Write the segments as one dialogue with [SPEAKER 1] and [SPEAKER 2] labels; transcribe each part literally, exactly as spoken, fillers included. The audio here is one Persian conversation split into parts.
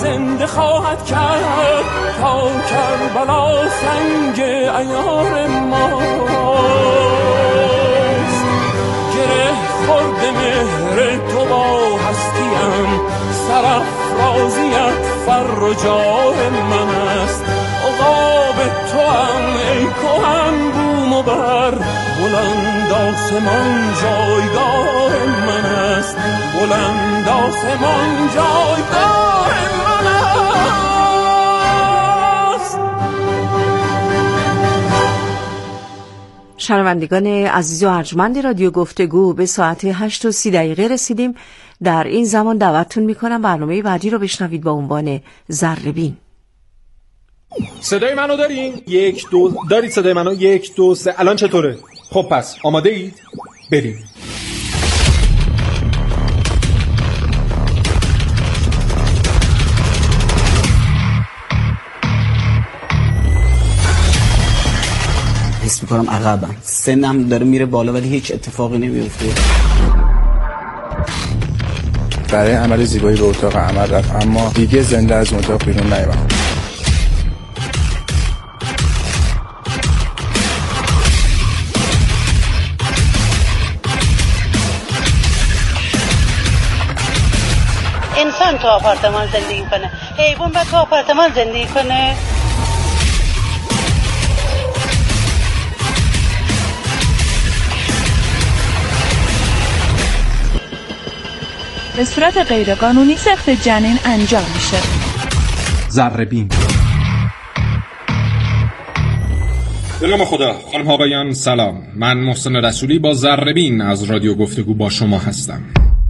[SPEAKER 1] زنده خواهد کرد تا کربلا سنگ عیار ماست. گره خورده مهر تو با هستیم، سرافرازیت فر و جاه من است. عقاب تو هم ای کهن بوم و بر، بلند آسمان جایگاه من است. بلند آسمان جایگاه من است.
[SPEAKER 2] شنوندگان عزیز و ارجمند رادیو گفتگو، به ساعت هشت و سی دقیقه رسیدیم. در این زمان دعوتتون میکنم برنامه بعدی رو بشنوید با عنوان ذره‌بین.
[SPEAKER 3] صدای منو دارین؟ یک دو دارید صدای منو؟ یک دو سه. الان چطوره؟ خب پس آماده اید؟ بریم.
[SPEAKER 4] حس میکنم عقبم، سنم داره میره بالا ولی هیچ اتفاقی نمیفته.
[SPEAKER 5] برای عمل زیبایی به اتاق عمل رفت، اما دیگه زنده از اتاق بیرون نیامد.
[SPEAKER 6] انسان تو آپارتمان زندگی کنه، حیوان باید تو آپارتمان زندگی کنه.
[SPEAKER 7] به صورت غیرقانونی سقط جنین انجام میشه.
[SPEAKER 3] ذره‌بین. به نام خدا. خانم ها آقایان سلام، من محسن رسولی با ذره‌بین از رادیو گفتگو با شما هستم.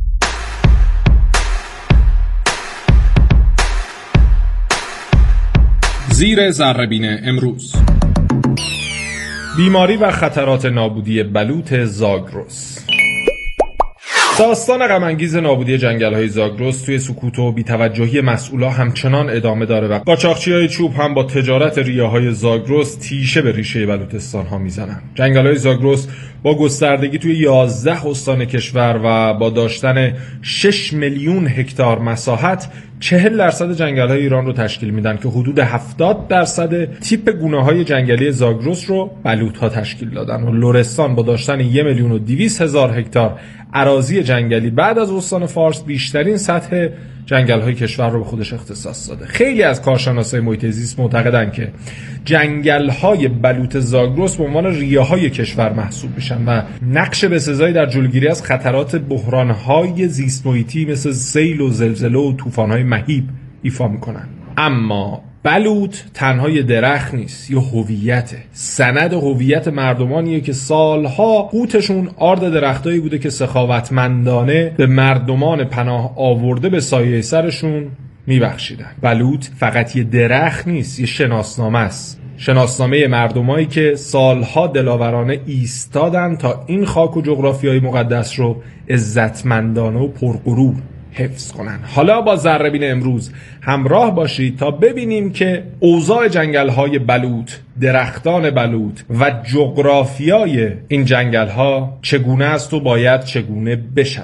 [SPEAKER 3] زیر ذره‌بین امروز: بیماری و خطرات نابودی بلوط زاگرس. داستان غم‌انگیز نابودی جنگل‌های زاگرس توی سکوت و بی‌توجهی مسئولا همچنان ادامه داره و قاچاقچی‌های چوب هم با تجارت ریه‌های زاگرس تیشه به ریشه بلوچستان‌ها میزنن. جنگل‌های زاگرس با گستردگی توی یازده استان کشور و با داشتن شش میلیون هکتار مساحت چهل درصد جنگل‌های ایران رو تشکیل میدن که حدود هفتاد درصد تیپ گونه‌های جنگلی زاگرس رو بلوط‌ها تشکیل دادن و لرستان با داشتن یک میلیون و دویست هزار هکتار اراضی جنگلی بعد از استان فارس بیشترین سطح جنگل‌های کشور رو به خودش اختصاص داده. خیلی از کارشناسای محیط زیست معتقدن که جنگل‌های بلوط زاگرس به عنوان ریه‌های کشور محسوب میشن و نقش بسزایی در جلوگیری از خطرات بحران‌های زیست محیطی مثل سیل و زلزله و طوفان‌های مهیب ایفا میکنن. اما بلوط تنها یه درخت نیست، یه هویته. سند هویت مردمانیه که سالها قوتشون آرد درختایی بوده که سخاوتمندانه به مردمان پناه آورده به سایه سرشون میبخشیدن. بلوط فقط یه درخت نیست، یه شناسنامه است. شناسنامه مردمایی که سالها دلاورانه ایستادن تا این خاک و جغرافیای مقدس رو عزتمندانه و پرغرور حفظ کنن. حالا با ذره‌بین امروز همراه باشید تا ببینیم که اوضاع جنگل‌های بلوط، درختان بلوط و جغرافیای این جنگل‌ها چگونه است و باید چگونه بشود.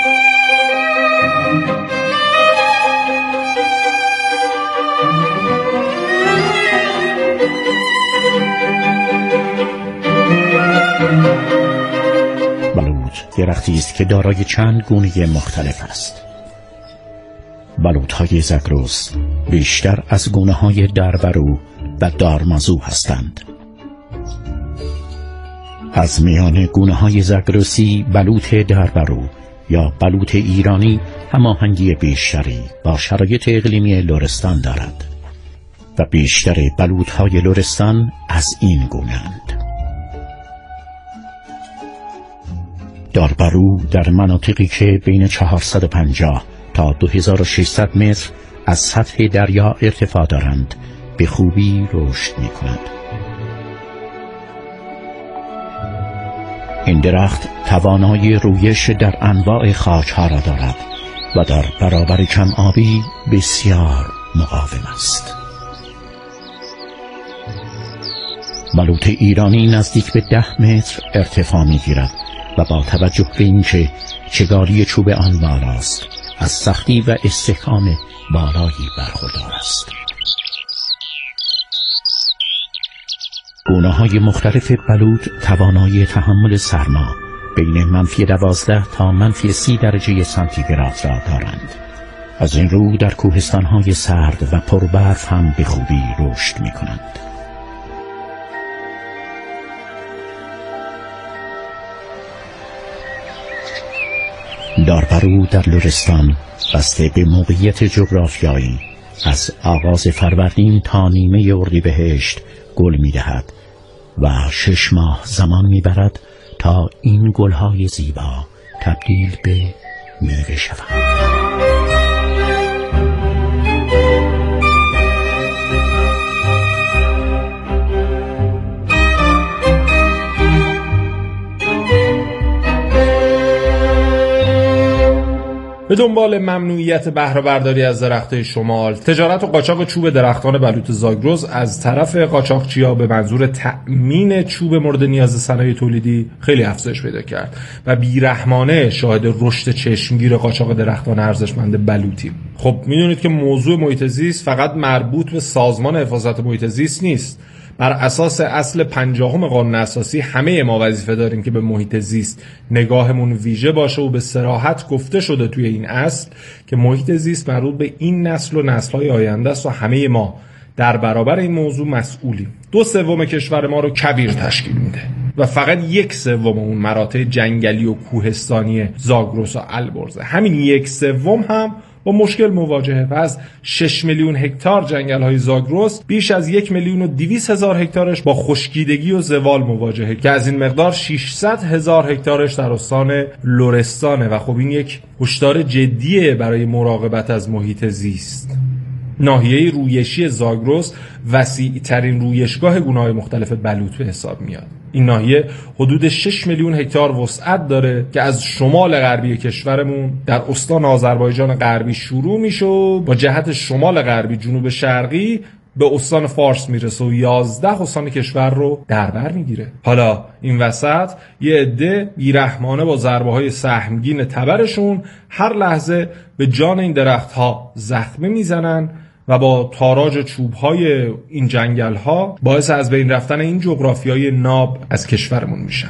[SPEAKER 8] بلوط درختی است که دارای چند گونه مختلف است. بلوط‌های زاگرس بیشتر از گونه‌های دربرو و دارمازو هستند. از میان گونه‌های زاگرسی بلوط دربرو یا بلوط ایرانی هماهنگی بیشتری با شرایط اقلیمی لرستان دارد و بیشتر بلوط‌های لرستان از این گونه‌اند. داربرو در مناطقی که بین چهارصد و پنجاه تا دو هزار و ششصد متر از سطح دریا ارتفاع دارند به خوبی رشد می کند. این درخت توانایی رویش در انواع خاک‌ها را دارد و در برابر کم آبی بسیار مقاوم است. بلوط ایرانی نزدیک به ده متر ارتفاع می گیرد و با توجه به اینکه چگالی چوب آن بالاست از سختی و استحکام بالایی برخوردار است. گونه‌های مختلف بلوط توانایی تحمل سرما بین منفی دوازده تا منفی سی درجه سانتیگراد را دارند. از این رو در کوهستان‌های سرد و پربرف هم به خوبی رشد می‌کنند. داربرو در لرستان بسته به موقعیت جغرافیایی از آغاز فروردین تا نیمه اردیبهشت گل می‌دهد و شش ماه زمان می‌برد تا این گل‌های زیبا تبدیل به میوه شوند.
[SPEAKER 3] به دنبال ممنوعیت بهره برداری از درخت‌های شمال، تجارت و قاچاق چوب درختان بلوط زاگرس از طرف قاچاقچی‌ها به منظور تأمین چوب مورد نیاز صنایع تولیدی خیلی افزایش پیدا کرد و بیرحمانه شاهد رشد چشمگیر قاچاق درختان ارزشمند بلوطیم. خب میدونید که موضوع محیط زیست فقط مربوط به سازمان حفاظت محیط زیست نیست. بر اساس اصل پنجاهم قانون اساسی همه ما وظیفه داریم که به محیط زیست نگاهمون ویژه باشه و به صراحت گفته شده توی این اصل که محیط زیست مربوط به این نسل و نسل‌های آینده است و همه ما در برابر این موضوع مسئولیم. دو سوم کشور ما رو کویر تشکیل میده و فقط یک سوم اون مراتع جنگلی و کوهستانی زاگرس و البرزه. همین یک سوم هم با مشکل مواجهه و از شش میلیون هکتار جنگل‌های زاگرس بیش از یک میلیون و دویست هزار هکتارش با خشکیدگی و زوال مواجهه که از این مقدار ششصد هزار هکتارش در استان لرستانه و خب این یک هشدار جدیه برای مراقبت از محیط زیست. ناحیه رویشی زاگرس وسیع‌ترین رویشگاه گونه‌های مختلف بلوط به حساب میاد. این ناحیه حدود شش میلیون هکتار وسعت داره که از شمال غربی کشورمون در استان آذربایجان غربی شروع میشه و با جهت شمال غربی جنوب شرقی به استان فارس میرسه و یازده استان کشور رو در بر میگیره. حالا این وسط یه عده بیرحمانه با ضربه های سهمگین تبرشون هر لحظه به جان این درختها زخمه میزنن و با تاراج چوب‌های این جنگل‌ها باعث از بین رفتن این جغرافیای ناب از کشورمون میشن.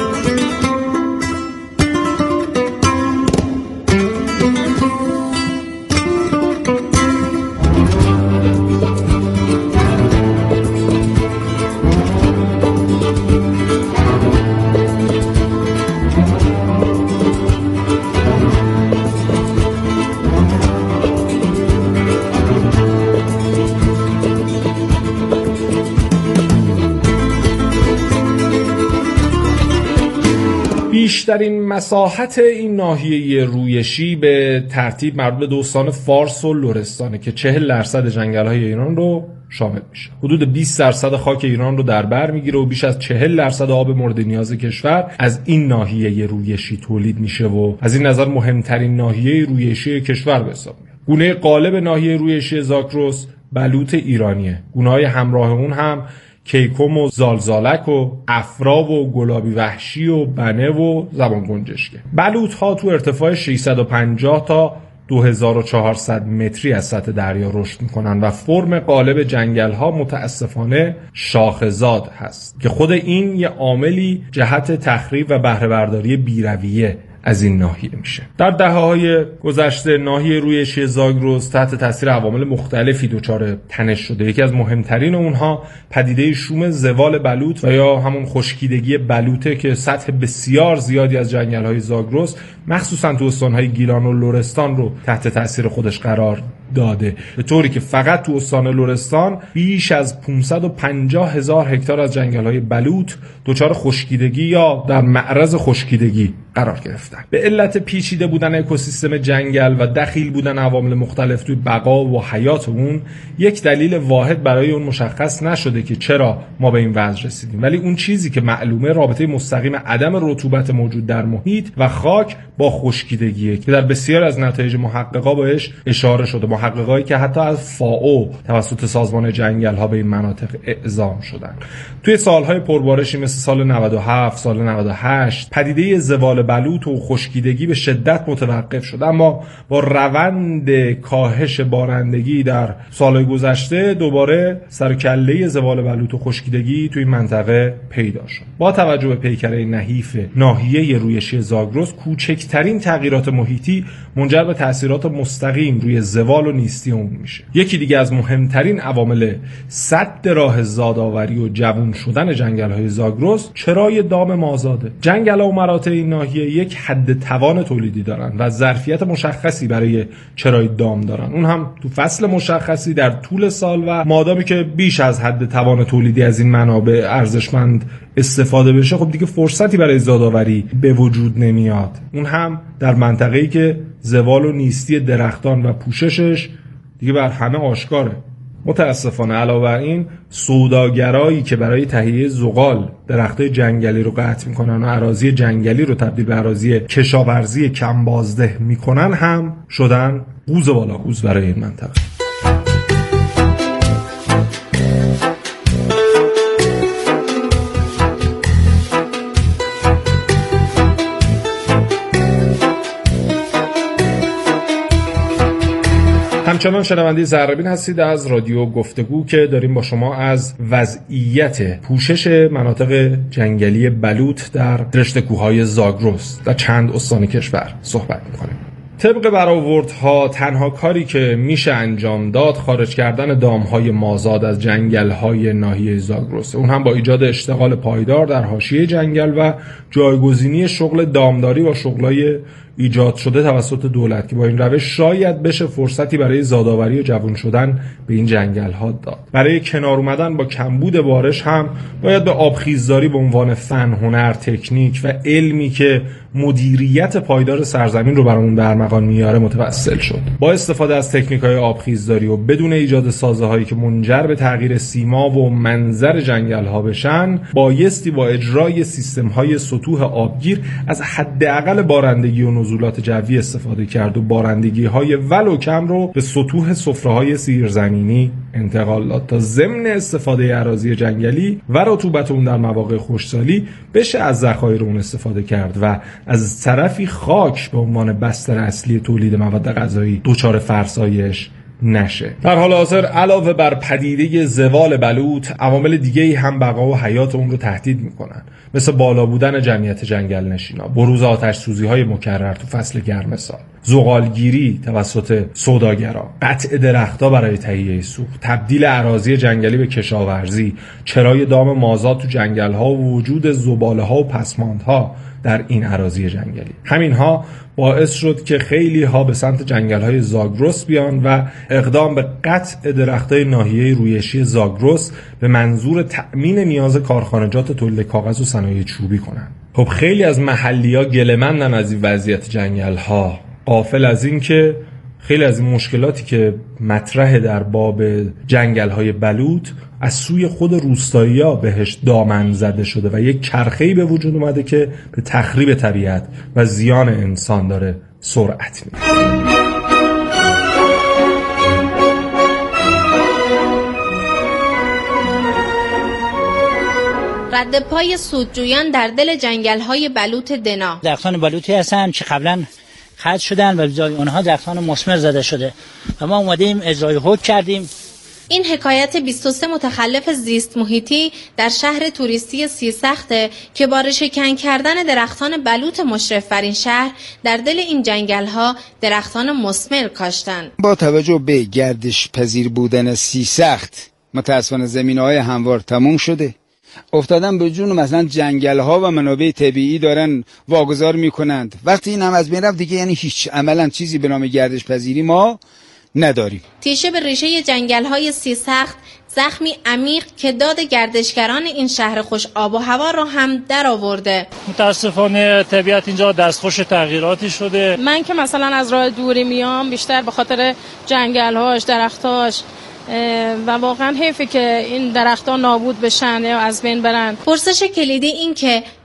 [SPEAKER 3] بیشترین مساحت این ناحیه رویشی به ترتیب مربوط به استان فارس و لرستانه که چهل درصد جنگل‌های ایران رو شامل میشه. حدود بیست درصد خاک ایران رو در بر میگیره و بیش از چهل درصد آب مورد نیاز کشور از این ناحیه رویشی تولید میشه و از این نظر مهمترین ناحیه رویشی کشور به حساب میاد. گونه غالب ناحیه رویشی زاگرس بلوط ایرانیه. گونه‌های همراه اون هم کیکم و زالزالک و افرا و گلابی وحشی و بنه و زبان گنجشکه. بلوط ها تو ارتفاع ششصد و پنجاه تا دو هزار و چهارصد متری از سطح دریا رشد میکنن و فرم غالب جنگل ها متاسفانه شاخه‌زاد هست که خود این یه عاملی جهت تخریب و بهره برداری بی‌رویه از این ناحیه میشه. در دهه‌های گذشته ناحیه رویشی زاگرس تحت تاثیر عوامل مختلفی دچار تنش شده. یکی از مهمترین اونها پدیده شوم زوال بلوط و یا همون خشکیدگی بلوطه که سطح بسیار زیادی از جنگل‌های زاگرس مخصوصا تو استان‌های گیلان و لرستان رو تحت تاثیر خودش قرار داده، به طوری که فقط تو استان لرستان بیش از پانصد و پنجاه هزار هکتار از جنگل‌های بلوط دچار خشکیدگی یا در معرض خشکیدگی قرار گرفتن. به علت پیچیده بودن اکوسیستم جنگل و دخیل بودن عوامل مختلف توی بقا و حیات اون، یک دلیل واحد برای اون مشخص نشده که چرا ما به این وضع رسیدیم، ولی اون چیزی که معلومه رابطه مستقیم عدم رطوبت موجود در محیط و خاک با خشکیدگیه که در بسیار از نتایج محققا بهش اشاره شده. محققایی که حتی از فائو توسط سازمان جنگل ها به این مناطق اعزام شدن. توی سالهای پربارشی مثل سال نود و هفت، سال نود و هشت پدیده زوال بلوط و خشکیدگی به شدت متوقف شد، اما با روند کاهش بارندگی در سالهای گذشته دوباره سر کله زوال بلوط و خشکیدگی توی منطقه پیدا شد. با توجه به پیکره نحیف ناحیه رویشی زاگرس، کوچکترین تغییرات محیطی منجر به تاثیرات مستقیم روی زوال و نیستی اون میشه. یکی دیگه از مهمترین عوامل سد راه زادآوری و جوون شدن جنگل‌های زاگرس چرای دام مازاده. جنگل‌ها و مراتع این ناحیه یک حد توان تولیدی دارن و ظرفیت مشخصی برای چرای دام دارن، اون هم تو فصل مشخصی در طول سال و مادامی که بیش از حد توان تولیدی از این منابع ارزشمند استفاده بشه، خب دیگه فرصتی برای زادآوری به وجود نمیاد، اون هم در منطقه‌ای که زوال و نیستی درختان و پوششش دیگه بر همه آشکاره. متاسفانه علاوه بر این، سوداگرایی که برای تهیه زغال درختای جنگلی رو قطع میکنن و اراضی جنگلی رو تبدیل به اراضی کشاورزی کم بازده میکنن هم شدن قوز بالا قوز برای این منطقه. همچنان شنونده ذره‌بین هستید از رادیو گفتگو که داریم با شما از وضعیت پوشش مناطق جنگلی بلوط در رشته کوههای زاگرس در چند استان کشور صحبت می‌کنیم. طبق برآوردها تنها کاری که میشه انجام داد خارج کردن دامهای مازاد از جنگل‌های ناحیه زاگرس، اون هم با ایجاد اشتغال پایدار در حاشیه جنگل و جایگزینی شغل دامداری با شغلای ایجاد شده توسط دولت که با این روش شاید بشه فرصتی برای زادآوری و جوان شدن به این جنگل ها داد. برای کنار اومدن با کمبود بارش هم باید به آبخیزداری به عنوان فن، هنر، تکنیک و علمی که مدیریت پایدار سرزمین رو برامون برمغان میاره متوسل شد. با استفاده از تکنیک‌های آبخیزداری و بدون ایجاد سازه‌هایی که منجر به تغییر سیما و منظر جنگل‌ها بشن، بایستی با اجرای سیستم‌های سطوح آبگیر از حداقل بارندگی و نزولات جوی استفاده کرد و بارندگی‌های ولو کم رو به سطوح سفره‌های زیرزمینی انتقال داد تا ضمن استفاده اراضی جنگلی و رطوبت اون در مواقع خشکسالی بشه از ذخایر اون استفاده کرد و از طرفی خاک به عنوان بستر اصلی تولید مواد غذایی دچار فرسایش نشه. در حال حاضر علاوه بر پدیده زوال بلوط، عوامل دیگه‌ای هم بقا و حیات اون رو تهدید میکنن، مثل بالا بودن جمعیت جنگل نشینا، بروز آتش سوزی‌های مکرر تو فصل گرم سال، زغالگیری توسط سوداگرا، قطع درخت‌ها برای تهیه سوخت، تبدیل اراضی جنگلی به کشاورزی، چرای دام مازاد تو جنگل‌ها و وجود زباله‌ها و پسماندها در این اراضی جنگلی. همینها باعث شد که خیلی ها به سمت جنگل‌های زاگرس بیان و اقدام به قطع درختای ناحیه رویشی زاگرس به منظور تأمین نیاز کارخانجات تولید کاغذ و صنایع چوبی کنند. خب خیلی از محلی‌ها گله‌مندن از این وضعیت جنگل‌ها، غافل از این که خیلی از این مشکلاتی که مطرح در باب جنگل‌های بلوط از سوی خود روستایی‌ها بهش دامن زده شده و یک چرخه‌ای به وجود اومده که به تخریب طبیعت و زیان انسان داره سرعت میده.
[SPEAKER 9] رد پای سودجویان در دل جنگل‌های بلوط دنا.
[SPEAKER 10] درختان بلوطی هستن که قبلا خرج شدن و جای اونها درختان مسمر زده شده و ما اومدیم اجرای حکم کردیم.
[SPEAKER 9] این حکایت بیست و سه متخلف زیست محیطی در شهر توریستی سیرسخته که با رشه‌کن کردن درختان بلوط مشرف بر این شهر در دل این جنگل‌ها درختان مسمر کاشتن.
[SPEAKER 11] با توجه به گردش پذیر بودن سیرسخت متأسفانه زمینه‌های هموار تموم شده، افتادن به جون مثلا جنگل‌ها و منابع طبیعی دارن واگذار میکنند. وقتی این هم از بین رفت دیگه یعنی هیچ عملاً چیزی به نام گردش پذیری ما نداریم.
[SPEAKER 9] تیشه به ریشه جنگل‌های سیرسخت زخمی عمیق که داد گردشگران این شهر خوش آب و هوا رو هم در آورده.
[SPEAKER 12] متاسفانه طبیعت اینجا دستخوش تغییراتی شده.
[SPEAKER 13] من که مثلا از راه دوری میام بیشتر به خاطر جنگل‌هاش، درختاش و واقعا حیفه که این درخت‌ها نابود بشن یا از بین برن.
[SPEAKER 9] پرسش کلیدی این که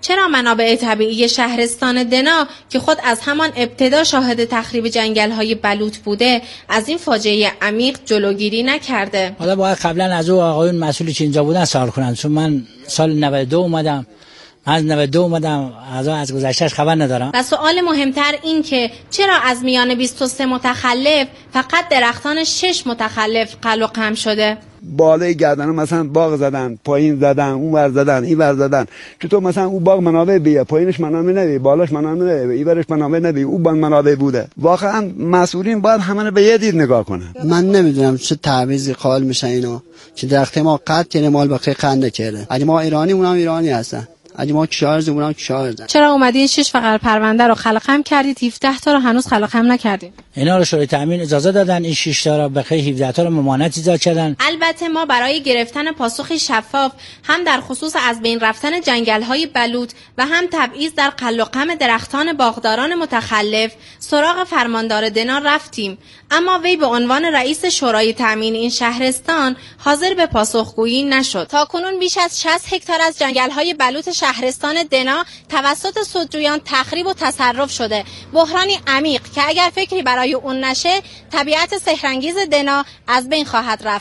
[SPEAKER 9] چرا منابع طبیعی شهرستان دنا که خود از همان ابتدا شاهد تخریب جنگل‌های بلوط بوده از این فاجعه عمیق جلوگیری نکرده؟
[SPEAKER 10] حالا باید قبلا از او آقایون مسئولی که اینجا بودن سوال کنن، چون من سال نود و دو اومدم، از نود و دو اومدم، از از گذشتهش خبر ندارم.
[SPEAKER 9] و سوال مهمتر این که چرا از میان بیست و سه متخلف فقط درختان شش متخلف قلع قم شده؟
[SPEAKER 14] بالای گردن مثلا باغ زدن، پایین زدن، اون ور زدن، این ور زدن. چطور مثلا اون باغ منابع بیه، پایینش منابع نبیه، بالاش منابع نبیه، این ورش منابع نبیه، اون باغ منابع بوده. واقعا مسئولین باید همه رو به یه دید نگاه کنن.
[SPEAKER 15] من نمیدونم چه تعویضی قائل میشن اینا که درخت ما قطع کنه، مال بقیه قند کرده. اگه ما ایرانی اونم ایرانی هستن، اگه ما کشاورزی اونم کشاورزن.
[SPEAKER 13] چرا اومدین شش فقط پرونده رو خلقم کردید، هفده تا رو هنوز خلقم نکردید؟
[SPEAKER 10] اینا رو شورای تامین اجازه دادن، این شش تا رو بقیه هفده تا رو ممانعت ایجاد کردن.
[SPEAKER 9] البته ما برای گرفتن پاسخی شفاف هم در خصوص از بین رفتن جنگل‌های بلوط و هم تبعیض در قلع و قم درختان باغداران متخلف سراغ فرماندار دنا رفتیم، اما وی به عنوان رئیس شورای تامین این شهرستان حاضر به پاسخگویی نشد. تاکنون بیش از شصت هکتار از جنگل‌های بلوط شهرستان دنا توسط سودجویان تخریب و تصرف شده. بحرانی عمیق که اگر فکری برای اون نشه طبیعت سحرانگیز دنا از بین خواهد رفت.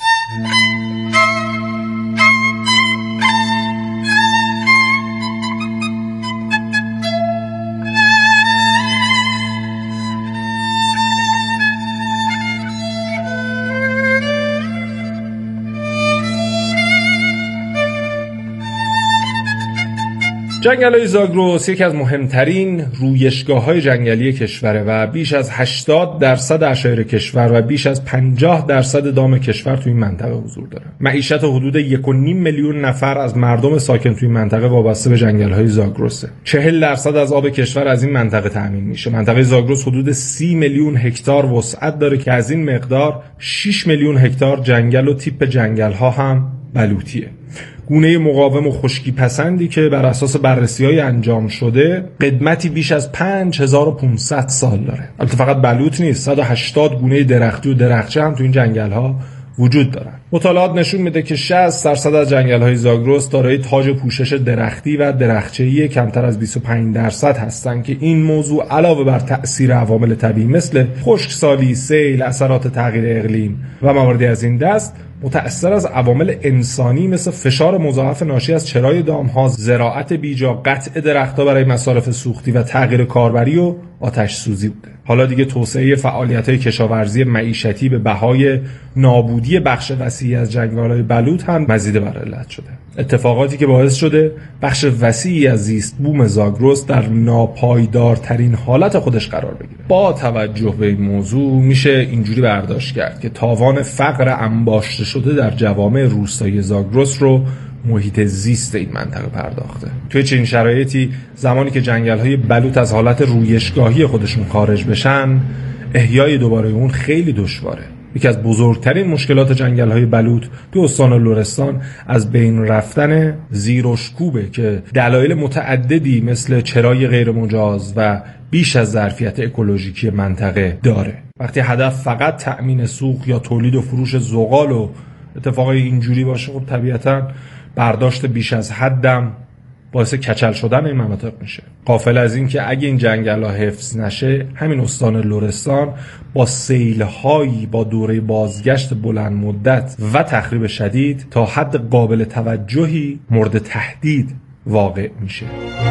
[SPEAKER 3] جنگل‌های زاگرس یکی از مهمترین رویشگاه‌های جنگلی کشوره و بیش از هشتاد درصد عشایر کشور و بیش از پنجاه درصد دام کشور توی این منطقه حضور داره. معیشت حدود یک و نیم میلیون نفر از مردم ساکن توی این منطقه وابسته به جنگل‌های زاگرسه. چهل درصد از آب کشور از این منطقه تامین میشه. منطقه زاگرس حدود سی میلیون هکتار وسعت داره که از این مقدار شش میلیون هکتار جنگل و تیپ جنگل‌ها هم بلوطیه. گونه مقاوم و خشکی پسندی که بر اساس بررسی‌های انجام شده قدمتی بیش از پنج هزار و پانصد سال داره. البته فقط بلوط نیست، صد و هشتاد گونه درختی و درخچه هم تو این جنگل‌ها وجود دارن. مطالعات نشون میده که شصت درصد از جنگل‌های زاگرس دارای تاج پوشش درختی و درخچه‌ای کمتر از بیست و پنج درصد هستن که این موضوع علاوه بر تأثیر عوامل طبیعی مثل خشکسالی، سیل، اثرات تغییر اقلیم و مواردی از این دست متأثر از عوامل انسانی مثل فشار مضاعف ناشی از چرای دام‌ها، زراعت بیجا، قطع درخت‌ها برای مصارف سوختی و تغییر کاربری و آتش سوزی بوده. حالا دیگه توسعه فعالیت‌های کشاورزی معیشتی به بهای نابودی بخش وسیعی از جنگل‌های بلوط هم مزید بر علت شده. اتفاقاتی که باعث شده بخش وسیعی از زیست بوم زاگرس در ناپایدارترین حالت خودش قرار بگیره. با توجه به این موضوع میشه اینجوری برداشت کرد که تاوان فقر انباشته شده در جوامع روستایی زاگرس رو محیط زیست این منطقه پرداخته. توی چنین شرایطی زمانی که جنگل‌های بلوط از حالت رویشگاهی خودشون خارج بشن، احیای دوباره اون خیلی دشواره. یکی از بزرگترین مشکلات جنگل‌های بلوط تو استان لرستان از بین رفتن زیرشکوبه که دلایل متعددی مثل چرای غیر مجاز و بیش از ظرفیت اکولوژیکی منطقه داره. وقتی هدف فقط تأمین سوق یا تولید و فروش زغال و اتفاقای اینجوری باشه، خب طبیعتاً برداشت بیش از حدم باعث کچل شدن این مناطق میشه. غافل از این که اگه این جنگل‌ها حفظ نشه، همین استان لرستان با سیل‌هایی با دوره بازگشت بلند مدت و تخریب شدید تا حد قابل توجهی مورد تهدید واقع میشه.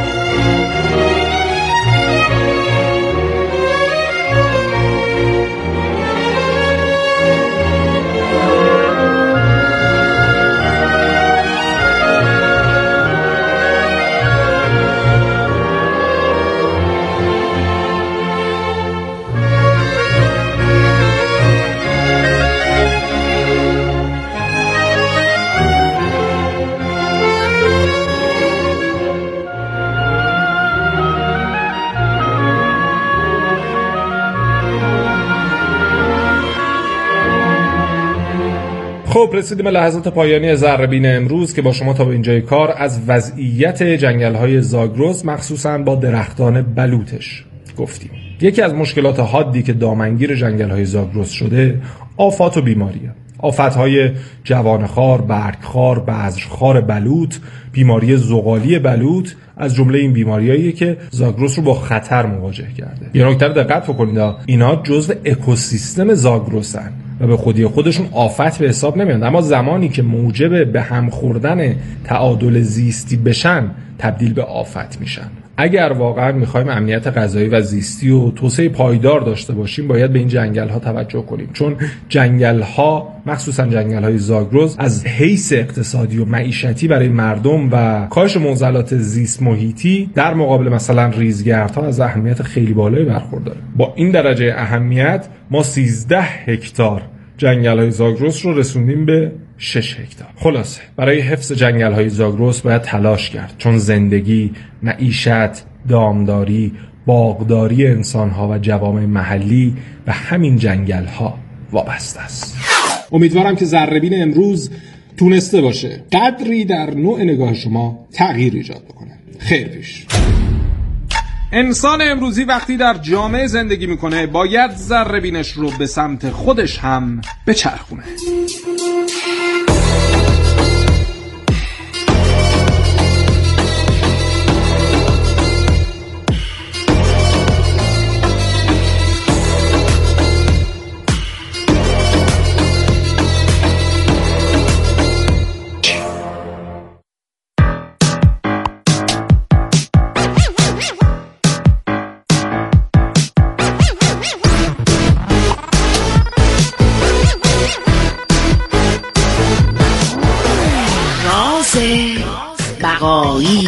[SPEAKER 3] خب رسیدیم به لحظات پایانی ذره‌بین امروز که با شما تا به اینجای کار از وضعیت جنگل‌های زاگرس مخصوصاً با درختان بلوطش گفتیم. یکی از مشکلات حادی که دامنگیر جنگل‌های زاگرس شده آفات و بیماریه. آفت‌های جوانخوار، برگخوار، بذرخوار بلوط، بیماری زغالی بلوط از جمله این بیماریاییه که زاگرس رو با خطر مواجه کرده. یه نکته رو دقت بکنید، اینا جزء اکوسیستم زاگرسن و به خودی خودشون آفت به حساب نمیان، اما زمانی که موجب به هم خوردن تعادل زیستی بشن تبدیل به آفت میشن. اگر واقعا میخوایم امنیت غذایی و زیستی و توسعه پایدار داشته باشیم باید به این جنگل ها توجه کنیم، چون جنگل ها مخصوصا جنگل های زاگرس از حیث اقتصادی و معیشتی برای مردم و کاهش معضلات زیست محیطی در مقابل مثلا ریزگردها از اهمیت خیلی بالایی برخورداره. با این درجه اهمیت ما سیزده هکتار جنگل های زاگرس رو رسوندیم به شش هکتار. خلاصه برای حفظ جنگل های زاگرس باید تلاش کرد، چون زندگی، معیشت، دامداری، باغداری انسان ها و جوامع محلی به همین جنگل ها وابسته است. امیدوارم که ذره‌بین امروز تونسته باشه قدری در نوع نگاه شما تغییر ایجاد بکنه. خیر پیش. انسان امروزی وقتی در جامعه زندگی میکنه باید ذره‌بینش رو به سمت خودش هم بچرخونه.
[SPEAKER 16] بقایی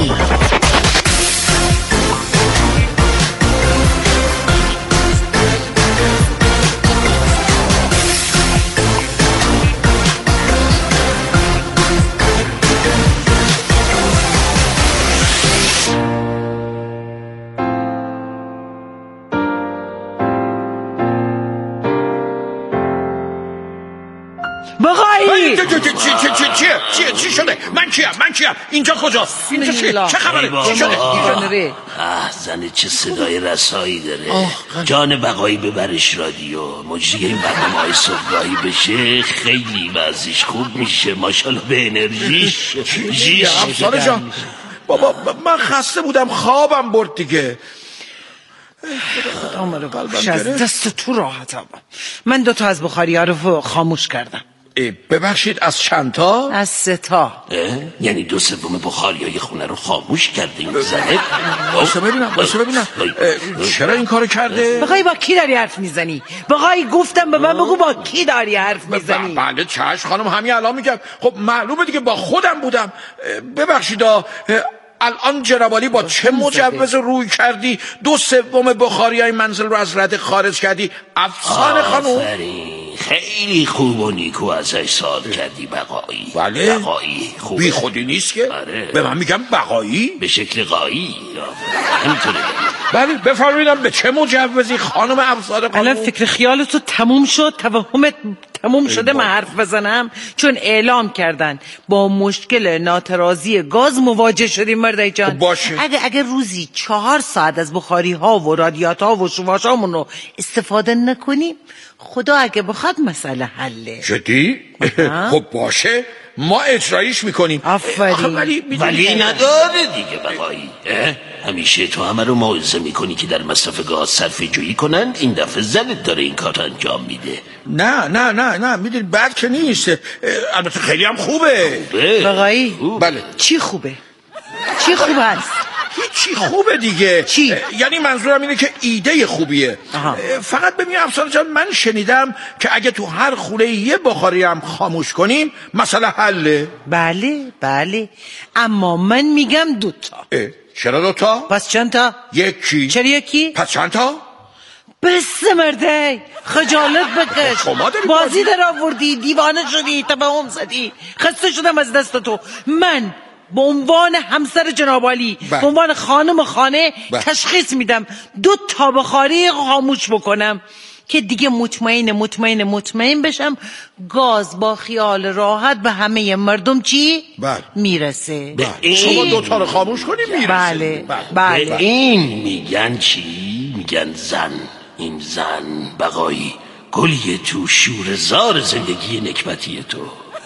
[SPEAKER 17] چیه چیه چیه چیه چی شده؟ من کیم؟ من کیم؟ اینجا کجاست؟ اینجا چیه؟ چه خبره؟ چی شده؟
[SPEAKER 16] آه زن چه صدای رسایی داره. جان بقایی ببرش رادیو. مجری این برنامه های صبحگاهی بشه خیلی وضعیش خوب میشه. ماشاءالله به انرژیش.
[SPEAKER 17] چیه افسانه جان؟ بابا من خسته بودم خوابم برد دیگه.
[SPEAKER 18] آماده قلبم از دست تو راحتم. من دوتا از بخاری ها رو خاموش کردم.
[SPEAKER 17] ببخشید از چند تا؟
[SPEAKER 18] از سه تا.
[SPEAKER 16] یعنی دو سوم بخاری های خونه رو خاموش کرده این زنه؟
[SPEAKER 17] بایسته ببینم بایسته ببینم چرا این کارو کرده؟
[SPEAKER 18] بقایی با کی داری حرف میزنی؟ بقایی گفتم به من بگو با کی داری حرف میزنی؟
[SPEAKER 17] بله چشم خانم همین الان میگم. خب معلومه دیگه با خودم بودم. ببخشید الان جنابالی با چه مجوز روی کردی دو سوم بخاری های منزل رو از رده خارج کردی؟ افسانه خانم
[SPEAKER 16] خیلی خوب و نیکو ازش سوال کردی بقایی.
[SPEAKER 17] بله
[SPEAKER 16] بقایی خوبه.
[SPEAKER 17] بی خودی نیست که
[SPEAKER 16] آره.
[SPEAKER 17] به من میگم بقایی
[SPEAKER 16] به شکل قایی همینطوره.
[SPEAKER 17] بله بفرمایید به چه مجوزی خانم افسانه خانم؟
[SPEAKER 18] الان فکر خیالتو تموم شد؟ توهمت تموم شده من حرف بزنم؟ چون اعلام کردن با مشکل ناترازی گاز مواجه شدیم مردای جان.
[SPEAKER 17] باشه.
[SPEAKER 18] اگه اگه روزی چهار ساعت از بخاری ها و رادیات ها و شواش هامون رو استفاده نکنیم خدا اگه بخواد مسئله حله.
[SPEAKER 17] جدی؟ خب باشه ما اجرایش میکنیم.
[SPEAKER 18] آفرین.
[SPEAKER 17] ولی
[SPEAKER 16] ولی نداره دیگه بقایی. همیشه تو همه رو موعظه میکنی که در مصرف گاز صرفه جویی کنن. این دفعه زنت داره این کار انجام میده.
[SPEAKER 17] نه نه نه نه میدونی بد که نیست. البته خیلی هم خوبه.
[SPEAKER 16] خوبه
[SPEAKER 18] بقایی
[SPEAKER 17] خوب. بله
[SPEAKER 18] چی خوبه؟ چی خوب هست؟
[SPEAKER 17] چی خوبه دیگه.
[SPEAKER 18] چی؟
[SPEAKER 17] یعنی منظورم اینه که ایده خوبیه.
[SPEAKER 18] آها.
[SPEAKER 17] فقط ببین افسانه جان من شنیدم که اگه تو هر خونه یه بخاری هم خاموش کنیم مسئله حله.
[SPEAKER 18] بله بله اما من میگم دوتا.
[SPEAKER 17] چرا دوتا؟
[SPEAKER 18] پس چند تا؟
[SPEAKER 17] یکی.
[SPEAKER 18] چرا یکی؟
[SPEAKER 17] پس چند تا؟
[SPEAKER 18] بس مرده خجالت بکش. بازی در آوردی دیوانه شدی تبهم زدی. خسته شدم از دست تو. من به عنوان همسر جنابالی به عنوان خانم خانه
[SPEAKER 17] بح.
[SPEAKER 18] تشخیص میدم دو تا بخاری خاموش بکنم که دیگه مطمئن مطمئن مطمئن بشم گاز با خیال راحت به همه مردم چی؟
[SPEAKER 17] بله.
[SPEAKER 18] میرسه.
[SPEAKER 17] شما دوتا رو خاموش کنیم میرسه.
[SPEAKER 18] بله بله.
[SPEAKER 16] به این میگن چی؟ میگن زن. این زن بقایی گلیه تو شورزار زندگی نکبتی تو.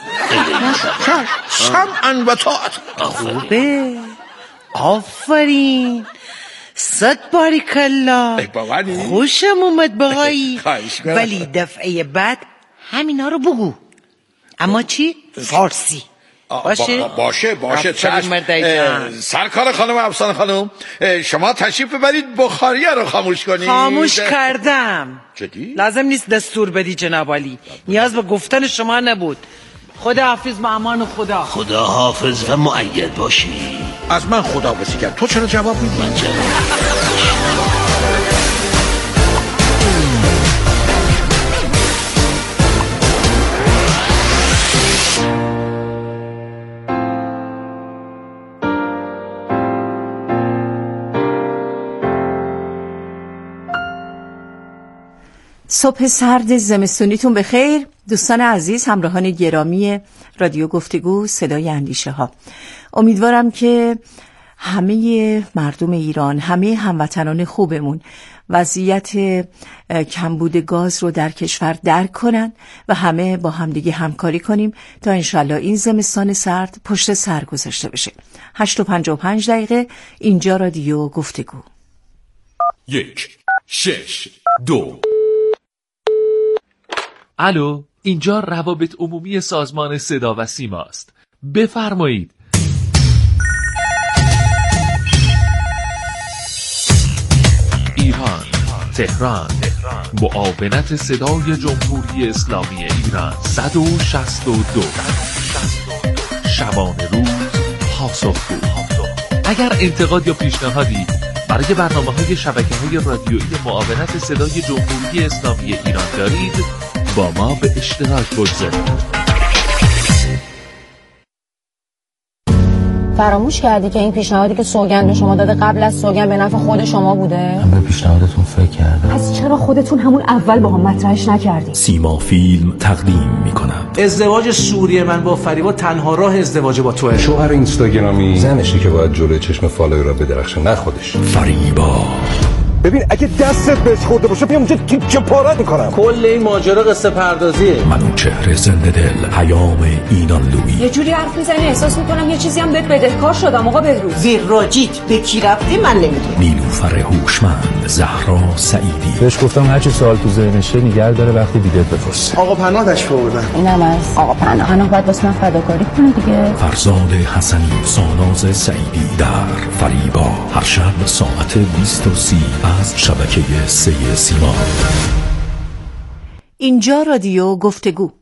[SPEAKER 17] سمعن و طاعت.
[SPEAKER 18] خوبه آفرین صد باریکالله خوشم اومد بقایی. ولی دفعه بعد همینا رو بگو. اما چی؟ فارسی. باشه
[SPEAKER 17] باشه باشه چشم. سرکار خانم افسانه خانم، شما تشریف ببرید بخاریه رو خاموش کنید.
[SPEAKER 18] خاموش کردم.
[SPEAKER 17] جدی؟
[SPEAKER 18] لازم نیست دستور بدی جناب عالی، نیاز به گفتن شما نبود. خدا حافظ به امان خدا.
[SPEAKER 16] خدا حافظ و مؤید باشی.
[SPEAKER 17] از من خدا بسی کرد، تو چرا جواب میدی؟
[SPEAKER 16] من جواب
[SPEAKER 2] صبح سرد زمستونیتون بخیر دوستان عزیز، همراهان گرامی رادیو گفتگو صدای اندیشه ها. امیدوارم که همه مردم ایران، همه هموطنان خوبمون وضعیت کمبود گاز رو در کشور درک کنن و همه با همدیگه همکاری کنیم تا انشالله این زمستان سرد پشت سر گذاشته بشه. هشت و پنج و پنج دقیقه اینجا رادیو گفتگو.
[SPEAKER 19] یک شش دو. الو، اینجا روابط عمومی سازمان صدا و سیما است. بفرمایید. ایران، تهران، معاونت صدای جمهوری اسلامی ایران صد و شصت و دو. شبانه روز پاسخگو. اگر انتقاد یا پیشنهادی برای برنامه‌های شبکه‌های رادیویی معاونت صدای جمهوری اسلامی ایران دارید، با ما به اشتراک بگذارید.
[SPEAKER 20] فراموش کردی که این پیشنهادی که سوگند به شما داده قبل از سوگند به نفع خود شما بوده؟
[SPEAKER 21] من به پیشنهادتون فکر کردم.
[SPEAKER 20] پس چرا خودتون همون اول با هم مطرحش نکردین؟
[SPEAKER 21] سیما فیلم تقدیم می‌کند.
[SPEAKER 22] ازدواج سوری من با فریبا تنها راه ازدواج با توه.
[SPEAKER 23] شوهر اینستاگرامی زنشی که باید جلوی چشم فالوور را بدرخشه، نه خودش.
[SPEAKER 21] فریبا
[SPEAKER 23] ببین اگه دستت بهش خورده باشه بیام اونجا تیکه پارت میکنم.
[SPEAKER 22] کل این ماجرا قصه پردازیه.
[SPEAKER 21] منوچهر زنده دل، پیام اینان لویی.
[SPEAKER 20] یه جوری حرف میزنی احساس میکنم یه چیزی هم بهت بدهکار شدم آقا بهروز.
[SPEAKER 18] ویراجیت به کی رفتی من نمیدونم.
[SPEAKER 21] نیلوفر هوشمند، زهرا سعیدی.
[SPEAKER 23] بهش گفتم هر چی سوال تو ذهنشه نگه داره وقتی دیدت بپرسه.
[SPEAKER 22] آقا پناه تشریف آوردن.
[SPEAKER 20] اینم از آقا پناه. پناه باید واسه من فداکاری کنه دیگه.
[SPEAKER 21] فرزاد حسنی، ساناز سعیدی در فریبا، هر شب ساعت بیست و سی از شبکه سه سیما.
[SPEAKER 2] اینجا رادیو گفتگو.